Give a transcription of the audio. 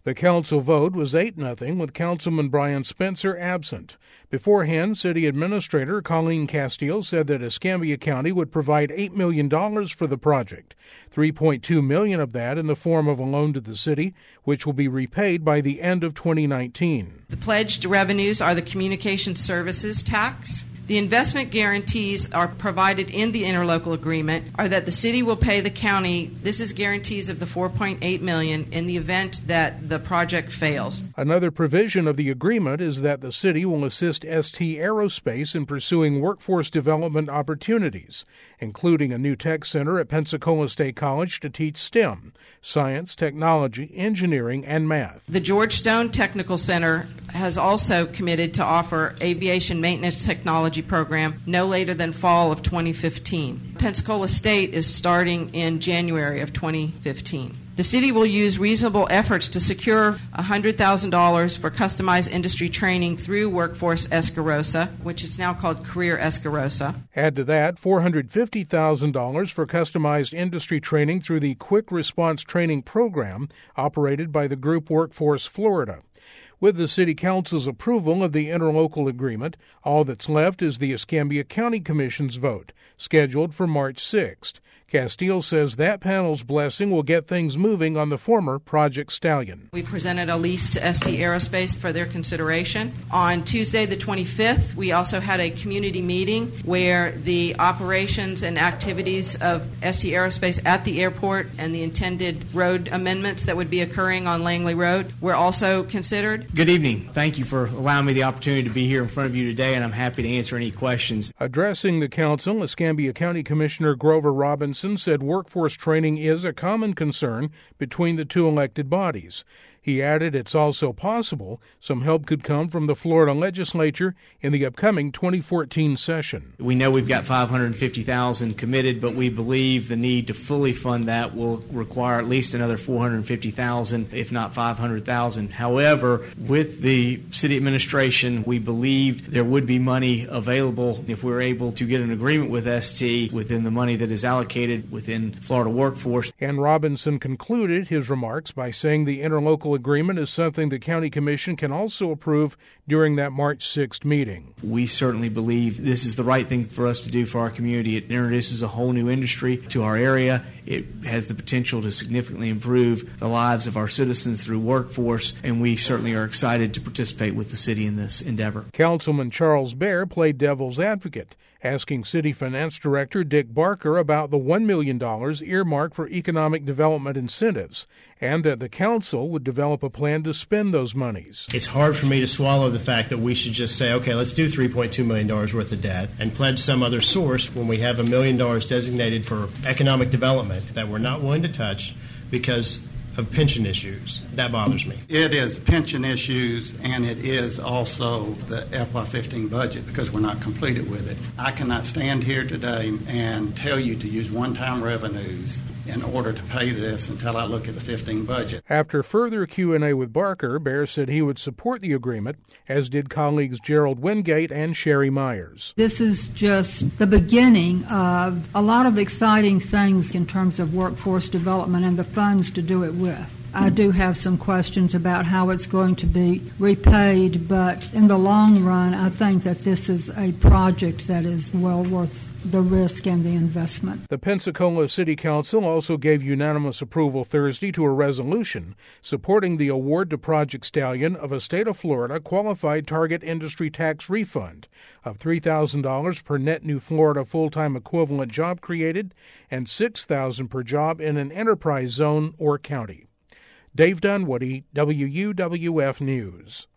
The council vote was 8-0, with Councilman Brian Spencer absent. Beforehand, City Administrator Colleen Castile said that Escambia County would provide $8 million for the project, $3.2 million of that in the form of a loan to the city, which will be repaid by the end of 2019. The pledged revenues are the communication services tax. The investment guarantees are provided in the interlocal agreement are that the city will pay the county. This is guarantees of the $4.8 million in the event that the project fails. Another provision of the agreement is that the city will assist ST Aerospace in pursuing workforce development opportunities, including a new tech center at Pensacola State College to teach STEM, science, technology, engineering, and math. The George Stone Technical Center has also committed to offer aviation maintenance technology program no later than fall of 2015. Pensacola State is starting in January of 2015. The city will use reasonable efforts to secure $100,000 for customized industry training through Workforce Escarosa, which is now called Career Escarosa. Add to that $450,000 for customized industry training through the Quick Response Training Program operated by the group Workforce Florida. With the City Council's approval of the interlocal agreement, all that's left is the Escambia County Commission's vote, scheduled for March 6th. Castile says that panel's blessing will get things moving on the former Project Stallion. We presented a lease to ST Aerospace for their consideration. On Tuesday the 25th, we also had a community meeting where the operations and activities of ST Aerospace at the airport and the intended road amendments that would be occurring on Langley Road were also considered. Good evening. Thank you for allowing me the opportunity to be here in front of you today, and I'm happy to answer any questions. Addressing the council, Escambia County Commissioner Grover Robinson said workforce training is a common concern between the two elected bodies. He added it's also possible some help could come from the Florida legislature in the upcoming 2014 session. We know we've got $550,000 committed, but we believe the need to fully fund that will require at least another $450,000, if not $500,000. However, with the city administration, we believed there would be money available if we're able to get an agreement with ST within the money that is allocated within Florida Workforce. And Robinson concluded his remarks by saying the interlocal agreement is something the County Commission can also approve during that March 6th meeting. We certainly believe this is the right thing for us to do for our community. It introduces a whole new industry to our area. It has the potential to significantly improve the lives of our citizens through workforce, and we certainly are excited to participate with the city in this endeavor. Councilman Charles Bair played devil's advocate, asking City Finance Director Dick Barker about the $1 million earmarked for economic development incentives, and that the council would develop a plan to spend those monies. It's hard for me to swallow the fact that we should just say, okay, let's do $3.2 million worth of debt and pledge some other source when we have $1 million designated for economic development that we're not willing to touch because of pension issues. That bothers me. It is pension issues, and it is also the FY15 budget because we're not completed with it. I cannot stand here today and tell you to use one-time revenues in order to pay this until I look at the 15 budget. After further Q&A with Barker, Bair said he would support the agreement, as did colleagues Gerald Wingate and Sherry Myers. This is just the beginning of a lot of exciting things in terms of workforce development and the funds to do it with. I do have some questions about how it's going to be repaid, but in the long run, I think that this is a project that is well worth the risk and the investment. The Pensacola City Council also gave unanimous approval Thursday to a resolution supporting the award to Project Stallion of a state of Florida qualified target industry tax refund of $3,000 per net new Florida full-time equivalent job created and $6,000 per job in an enterprise zone or county. Dave Dunwoody, WUWF News.